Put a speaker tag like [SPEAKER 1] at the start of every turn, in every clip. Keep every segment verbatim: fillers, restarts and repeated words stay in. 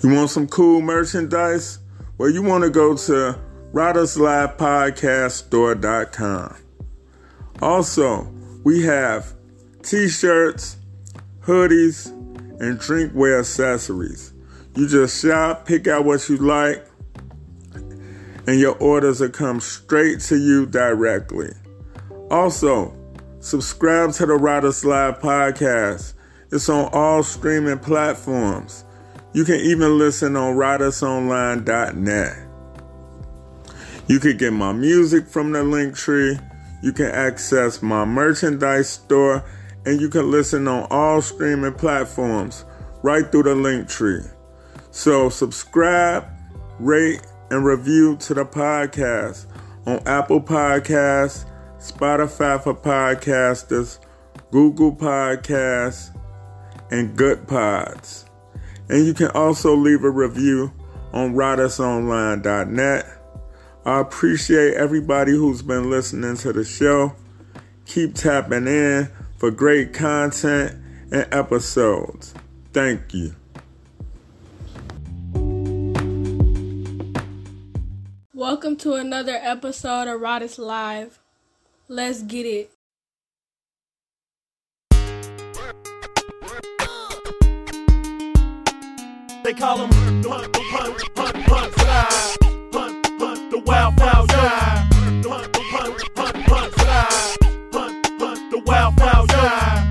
[SPEAKER 1] You want some cool merchandise? Well, you want to go to Riders Live Podcast Store dot com. Also, we have t-shirts, hoodies, and drinkware accessories. You just shop, pick out what you like, and your orders will come straight to you directly. Also, subscribe to the Riders Live Podcast. It's on all streaming platforms. You can even listen on riders online dot net. You can get my music from the link tree. You can access my merchandise store, and you can listen on all streaming platforms right through the link tree. So subscribe, rate, and review to the podcast on Apple Podcasts, Spotify for podcasters, Google Podcasts, and Good Pods. And you can also leave a review on riders online dot net. I appreciate everybody who's been listening to the show. Keep tapping in for great content and episodes. Thank you.
[SPEAKER 2] Welcome to another episode of Riders Live. Let's get it.
[SPEAKER 3] They call him Hunt, the Hunt, Hunt, Hunt, Slide. Hunt, Hunt, the Wild, Wild Ride. Hunt, Hunt, Hunt, Hunt, Slide. Hunt, Hunt, the Wild, Wild Ride.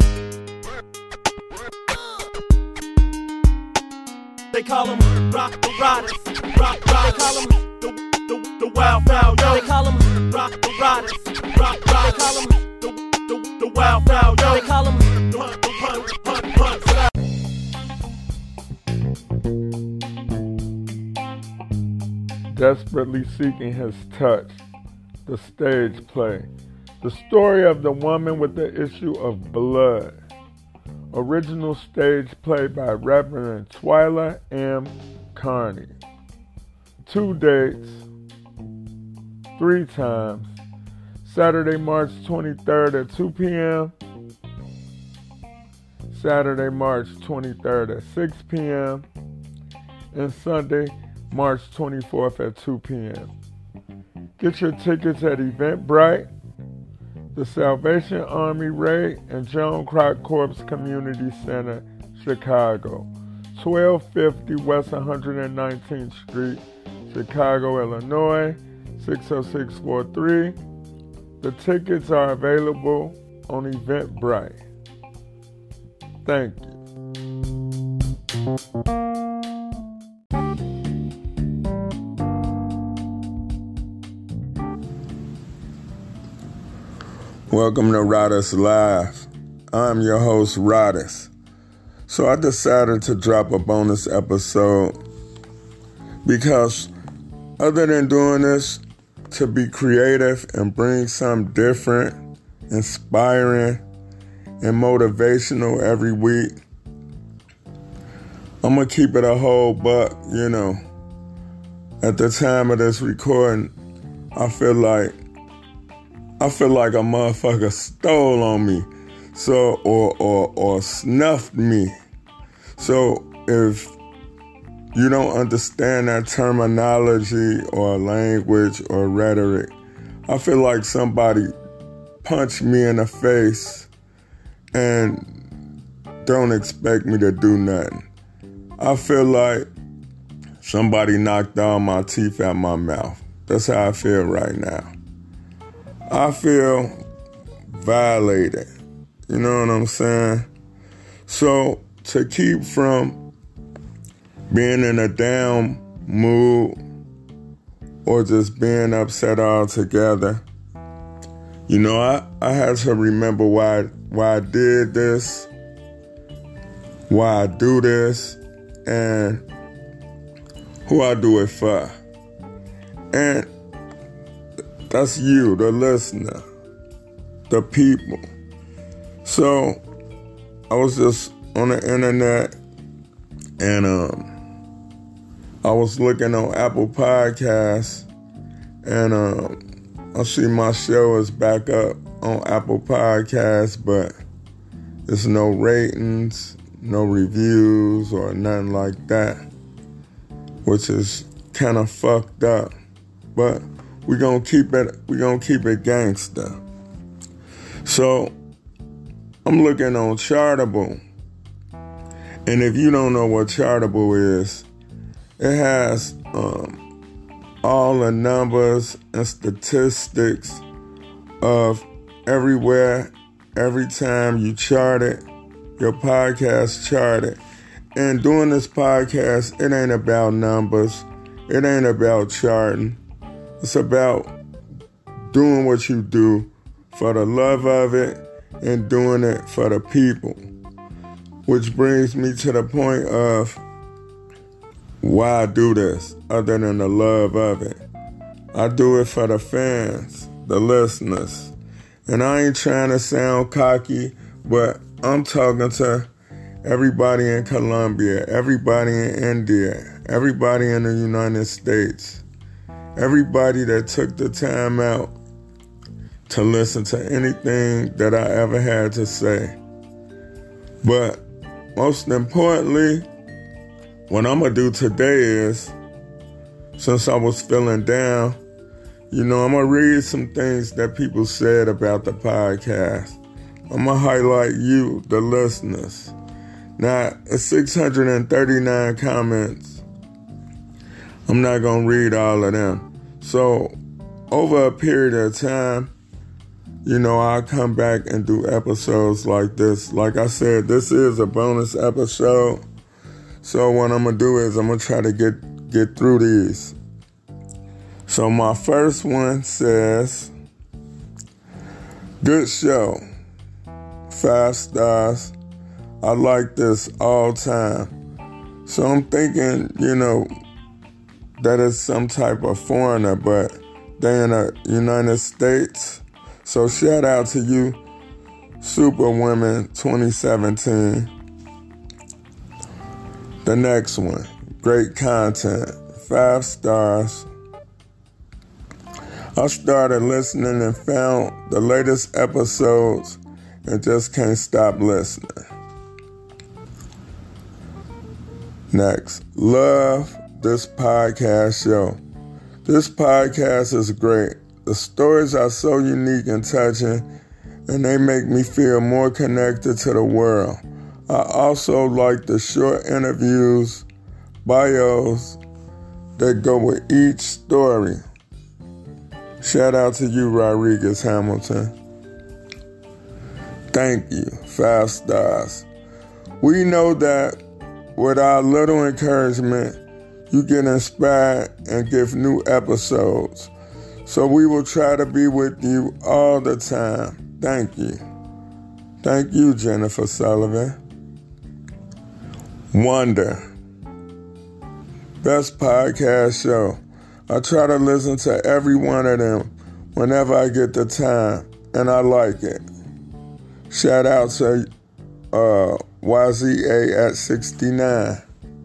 [SPEAKER 3] They call him Rock the Riders. Rock, rock. They call him the, the, the Wild, Wild Ride. They call him Rock the Riders. Rock, rock. They call him the, the, the Wild, Wild Ride. They call him the Hunt, the Hunt, Hunt, Hunt, Slide.
[SPEAKER 1] Desperately Seeking His Touch, the stage play. The story of the woman with the issue of blood. Original stage play by Reverend Twyla M. Carney. Two dates, three times. Saturday, March twenty-third at two p.m. Saturday, March twenty-third at six p.m. And Sunday, March twenty-fourth at two p.m. Get your tickets at Eventbrite, the Salvation Army Ray, and Joan Crock Corps Community Center, Chicago, twelve fifty West one hundred nineteenth Street, Chicago, Illinois, six oh six four three. The tickets are available on Eventbrite. Thank you. Welcome to Riders Live. I'm your host, Riders. So I decided to drop a bonus episode because other than doing this to be creative and bring something different, inspiring, and motivational every week, I'm going to keep it a whole buck, you know. At the time of this recording, I feel like I feel like a motherfucker stole on me, so or or or snuffed me. So if you don't understand that terminology or language or rhetoric, I feel like somebody punched me in the face and don't expect me to do nothing. I feel like somebody knocked all my teeth out my mouth. That's how I feel right now. I feel violated. You know what I'm saying? So to keep from being in a down mood or just being upset altogether, you know, I, I had to remember why why I did this, why I do this, and who I do it for. And that's you, the listener, the people. So I was just on the internet and um, I was looking on Apple Podcasts and um, I see my show is back up on Apple Podcasts, but there's no ratings, no reviews or nothing like that. which is kind of fucked up. But we're gonna keep it we're gonna keep it gangsta. So I'm looking on Chartable. And if you don't know what Chartable is, it has um, all the numbers and statistics of everywhere, every time you chart it, your podcast charted. And doing this podcast, it ain't about numbers. It ain't about charting. It's about doing what you do for the love of it and doing it for the people. Which brings me to the point of why I do this, other than the love of it. I do it for the fans, the listeners. And I ain't trying to sound cocky, but I'm talking to everybody in Colombia, everybody in India, everybody in the United States, everybody that took the time out to listen to anything that I ever had to say. But most importantly, what I'm going to do today is, since I was feeling down, you know, I'm going to read some things that people said about the podcast. I'm going to highlight you, the listeners. Now, it's six hundred thirty-nine comments. I'm not going to read all of them. So, over a period of time, you know, I'll come back and do episodes like this. Like I said, this is a bonus episode. So what I'm going to do is I'm going to try to get, get through these. So my first one says, good show. Five stars. I like this all time. So I'm thinking, you know, that is some type of foreigner, but they in the United States. So shout out to you, Superwomen twenty seventeen. The next one, great content, five stars. I started listening and found the latest episodes and just can't stop listening. Next, love this podcast show. This podcast is great. The stories are so unique and touching, and they make me feel more connected to the world. I also like the short interviews, bios that go with each story. Shout out to you, Rodriguez Hamilton. Thank you. Five stars. We know that with our little encouragement, you get inspired and give new episodes. So we will try to be with you all the time. Thank you. Thank you, Jennifer Sullivan. Wonder. Best podcast show. I try to listen to every one of them whenever I get the time, and I like it. Shout out to uh, Y Z A at sixty-nine.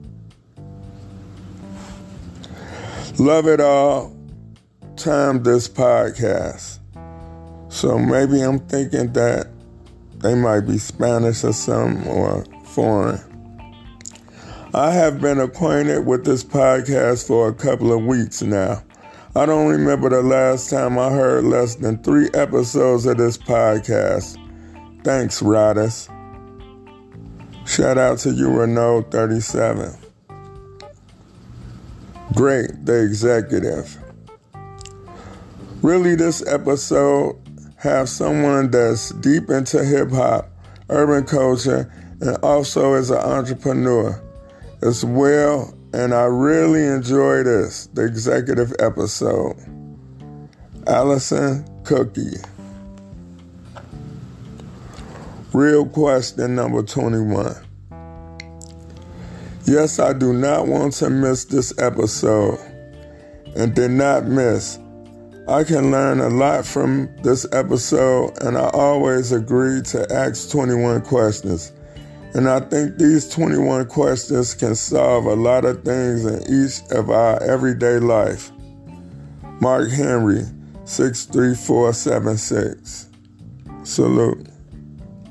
[SPEAKER 1] Love it all. Time this podcast. So maybe I'm thinking that they might be Spanish or something or foreign. I have been acquainted with this podcast for a couple of weeks now. I don't remember the last time I heard less than three episodes of this podcast. Thanks, Rodis. Shout out to you, Renault thirty-seven. Great, the executive. Really, this episode have someone that's deep into hip-hop, urban culture, and also is an entrepreneur as well, and I really enjoy this, the executive episode. Allison Cookie. Real question number twenty-one. Yes, I do not want to miss this episode, and did not miss. I can learn a lot from this episode, and I always agree to ask twenty-one questions. And I think these twenty-one questions can solve a lot of things in each of our everyday life. Mark Henry, six three four seven six. Salute.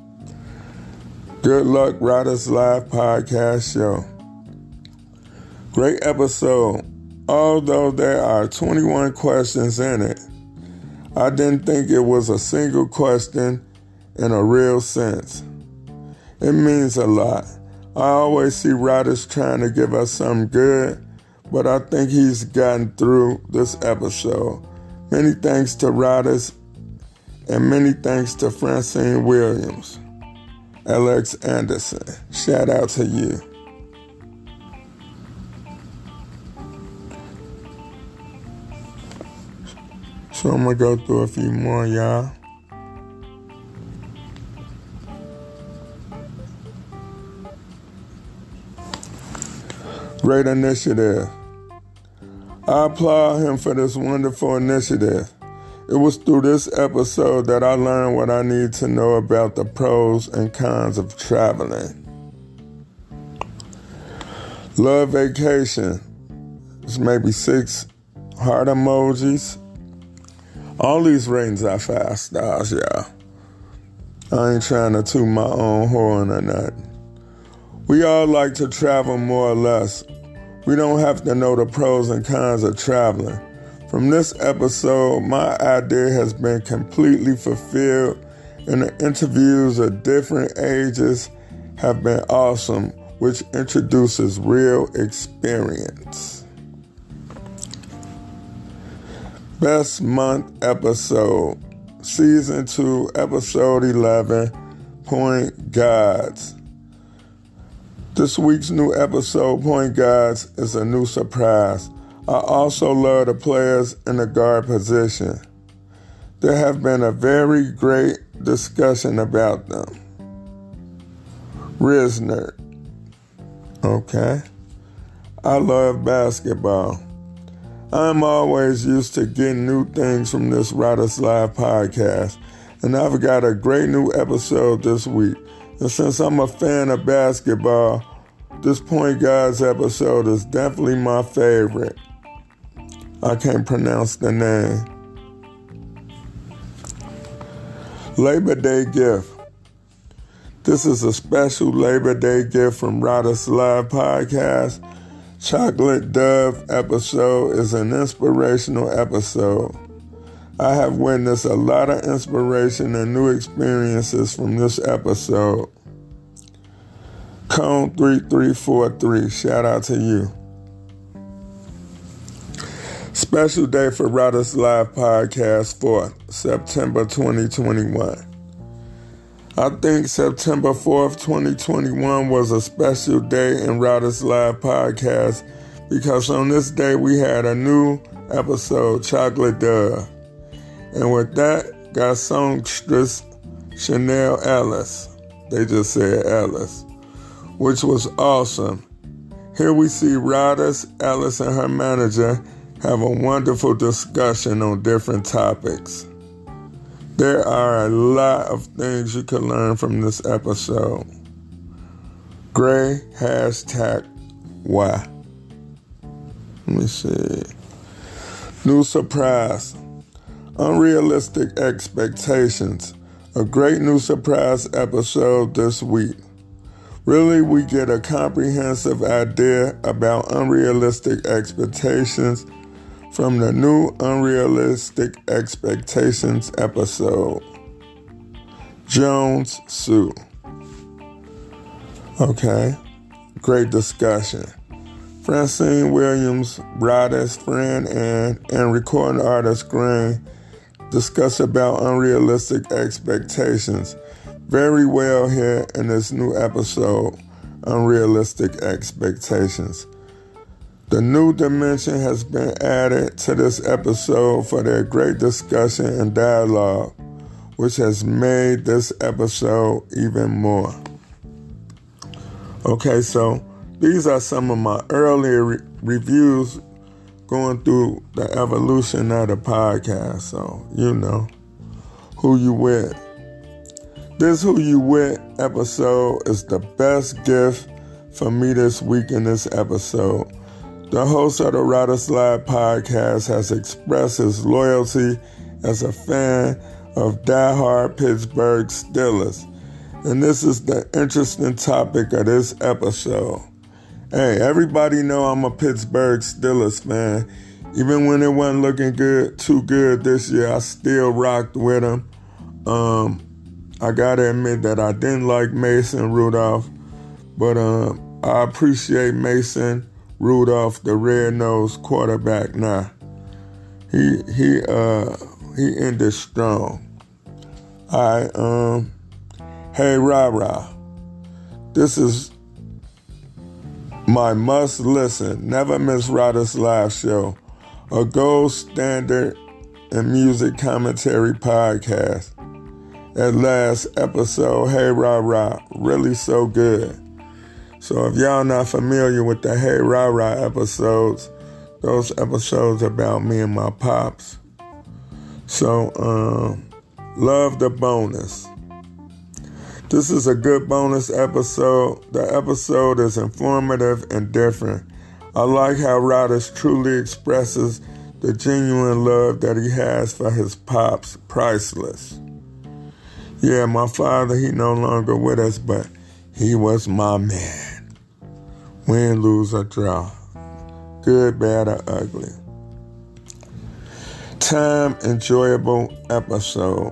[SPEAKER 1] Good luck, Riders Live Podcast Show. Great episode. Although there are twenty-one questions in it, I didn't think it was a single question in a real sense. It means a lot. I always see writers trying to give us something good, but I think he's gotten through this episode. Many thanks to writers and many thanks to Francine Williams. Alex Anderson, shout out to you. So I'm going to go through a few more, y'all. Great initiative. I applaud him for this wonderful initiative. It was through this episode that I learned what I need to know about the pros and cons of traveling. Love vacation. It's maybe six heart emojis. All these ratings are five stars, y'all. I ain't trying to toot my own horn or nothing. We all like to travel more or less. We don't have to know the pros and cons of traveling. From this episode, my idea has been completely fulfilled, and the interviews of different ages have been awesome, which introduces real experience. Best Month Episode, Season two, Episode eleven, Point Guards. This week's new episode, Point Guards, is a new surprise. I also love the players in the guard position. There have been a very great discussion about them. Risner. Okay. I love basketball. I'm always used to getting new things from this Writers Live podcast, and I've got a great new episode this week. And since I'm a fan of basketball, this Point Guards episode is definitely my favorite. I can't pronounce the name. Labor Day Gift. This is a special Labor Day gift from Writers Live podcast. Chocolate Dove episode is an inspirational episode. I have witnessed a lot of inspiration and new experiences from this episode. Cone three three four three, shout out to you. Special day for Writers Live podcast for September twenty twenty-one. I think September fourth, twenty twenty-one was a special day in Writers Live podcast because on this day we had a new episode, Chocolate Dove. And with that, got songstress Chanel Ellis. They just said Ellis, which was awesome. Here we see writers, Ellis and her manager, have a wonderful discussion on different topics. There are a lot of things you can learn from this episode. Gray hashtag why. Let me see. New surprise. Unrealistic expectations. A great new surprise episode this week. Really, we get a comprehensive idea about unrealistic expectations from the new Unrealistic Expectations episode. Jones Sue. Okay, great discussion. Francine Williams, writer's friend and, and recording artist Green discuss about unrealistic expectations very well here in this new episode, Unrealistic Expectations. The new dimension has been added to this episode for their great discussion and dialogue, which has made this episode even more. Okay, so these are some of my earlier re- reviews going through the evolution of the podcast. So, you know, who you with. This Who You With episode is the best gift for me this week in this episode. The host of the Writers Live podcast has expressed his loyalty as a fan of diehard Pittsburgh Steelers. And this is the interesting topic of this episode. Hey, everybody know I'm a Pittsburgh Steelers fan. Even when it wasn't looking good, too good this year, I still rocked with them. Um, I gotta admit that I didn't like Mason Rudolph, but um, I appreciate Mason Rudolph, the red-nosed quarterback now. He he uh he ended strong. I um hey rah rah. This is my must listen, never miss Rodda's live show, a gold standard in music commentary podcast. That last episode, Hey Rah Rah, really so good. So if y'all not familiar with the Hey Rah Rah episodes, those episodes about me and my pops. So, um, love the bonus. This is a good bonus episode. The episode is informative and different. I like how Rodda truly expresses the genuine love that he has for his pops, priceless. Yeah, my father, he no longer with us, but he was my man. Win, lose, or draw. Good, bad, or ugly. Time enjoyable episode.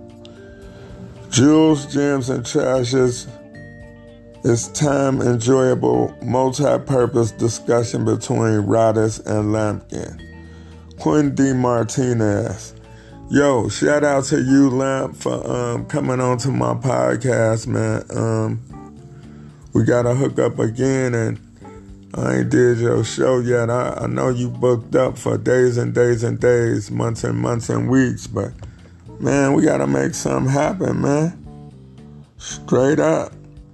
[SPEAKER 1] Jewels, Gems, and Treasures is time enjoyable multi-purpose discussion between Rodda and Lampkin. Quentin D. Martinez. Yo, shout out to you, Lamp, for um, coming on to my podcast, man. Um, we got to hook up again, and I ain't did your show yet. I, I know you booked up for days and days and days, months and months and weeks, but, man, we got to make something happen, man. Straight up.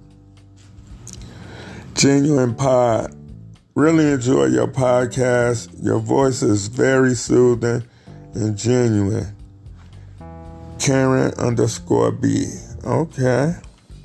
[SPEAKER 1] Genuine Pod. Really enjoy your podcast. Your voice is very soothing and genuine. Karen underscore B. Okay.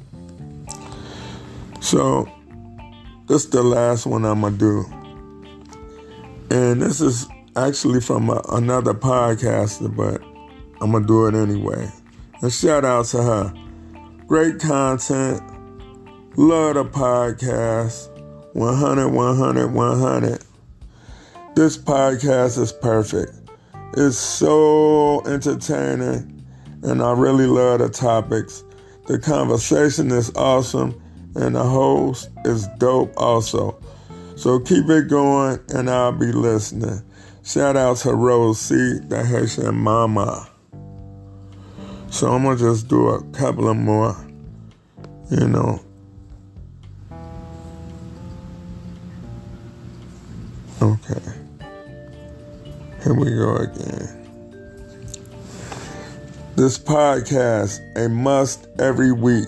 [SPEAKER 1] So, this is the last one I'm going to do. And this is actually from a, another podcaster, but I'm going to do it anyway. And shout out to her. Great content. Love the podcast. one hundred, one hundred, one hundred. This podcast is perfect. It's so entertaining. And I really love the topics. The conversation is awesome. And the host is dope also. So keep it going and I'll be listening. Shout out to Rose C, the Haitian mama. So I'm going to just do a couple of more, you know. Okay. Here we go again. This podcast, a must every week.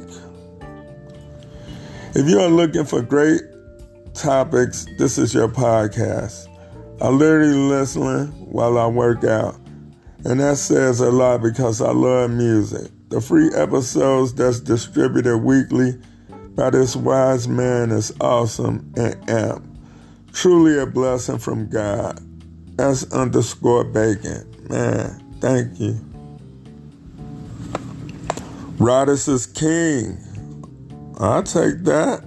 [SPEAKER 1] If you're looking for great topics, this is your podcast. I literally listen while I work out. And that says a lot because I love music. The free episodes that's distributed weekly by this wise man is awesome and amp. Truly a blessing from God. S underscore Bacon. Man, thank you. Rodda is king. I'll take that.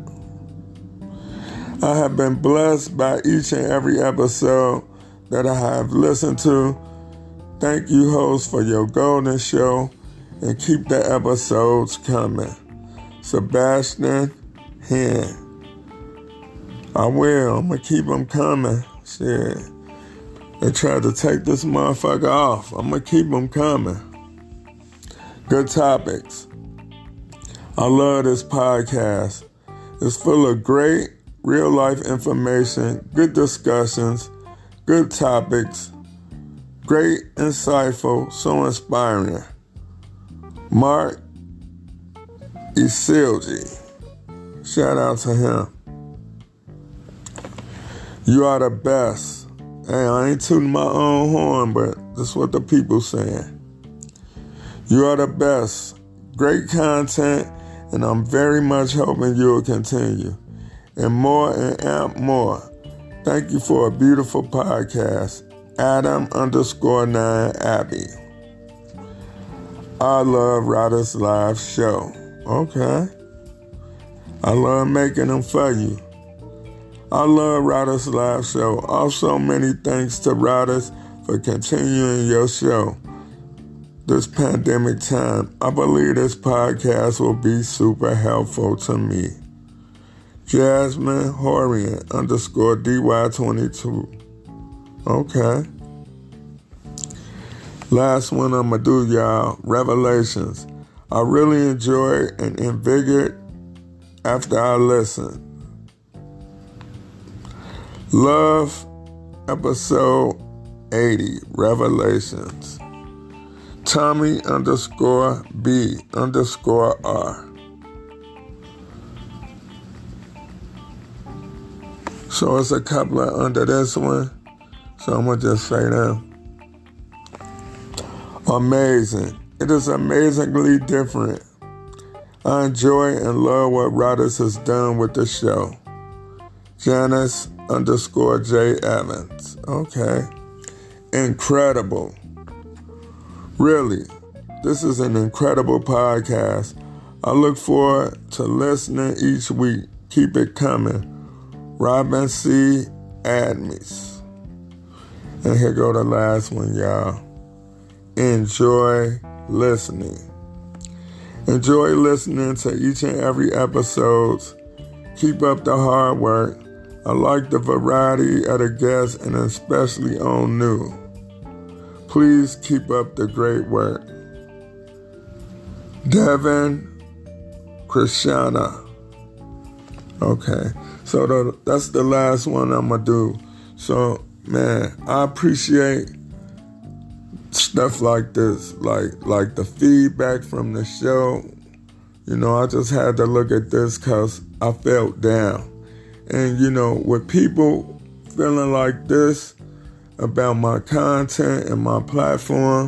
[SPEAKER 1] I have been blessed by each and every episode that I have listened to. Thank you, host, for your golden show, and keep the episodes coming. Sebastian Hen. I will. I'm going to keep them coming. Shit. They tried to take this motherfucker off. I'm going to keep them coming. Good topics. I love this podcast. It's full of great real-life information, good discussions, good topics, great, insightful, so inspiring. Mark Isilji. Shout out to him. You are the best. Hey, I ain't tooting my own horn, but that's what the people saying. You are the best. Great content, and I'm very much hoping you'll continue. And more and amp more. Thank you for a beautiful podcast. Adam underscore nine Abby. I love Rodda's live show. Okay. I love making them for you. I love Riders Live Show. Also, many thanks to Riders for continuing your show this pandemic time. I believe this podcast will be super helpful to me. Jasmine Horian underscore D Y twenty-two. Okay. Last one I'm going to do, y'all. Revelations. I really enjoy and invigorated after I listen. Love episode eighty, Revelations. Tommy underscore B underscore R. So it's a couple of under this one. So I'm going to just say that. Amazing. It is amazingly different. I enjoy and love what Riders has done with the show. Janice underscore J Evans. Okay. Incredible. Really, this is an incredible podcast. I look forward to listening each week. Keep it coming. Robin C. Admis. And here go the last one, y'all. Enjoy listening. Enjoy listening to each and every episode. Keep up the hard work. I like the variety of the guests and especially on new. Please keep up the great work. Devin Krishana. Okay, so the, that's the last one I'm going to do. So, man, I appreciate stuff like this, like like the feedback from the show. You know, I just had to look at this because I felt down. And, you know, with people feeling like this about my content and my platform,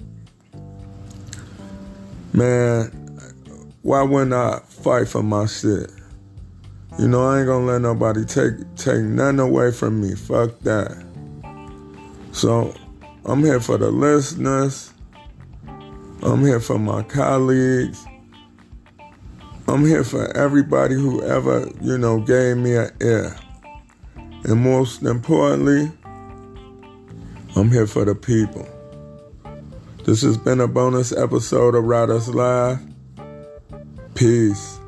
[SPEAKER 1] man, why wouldn't I fight for my shit? You know, I ain't gonna let nobody take take nothing away from me. Fuck that. So, I'm here for the listeners. I'm here for my colleagues. I'm here for everybody who ever, you know, gave me an ear. And most importantly, I'm here for the people. This has been a bonus episode of Riders Live. Peace.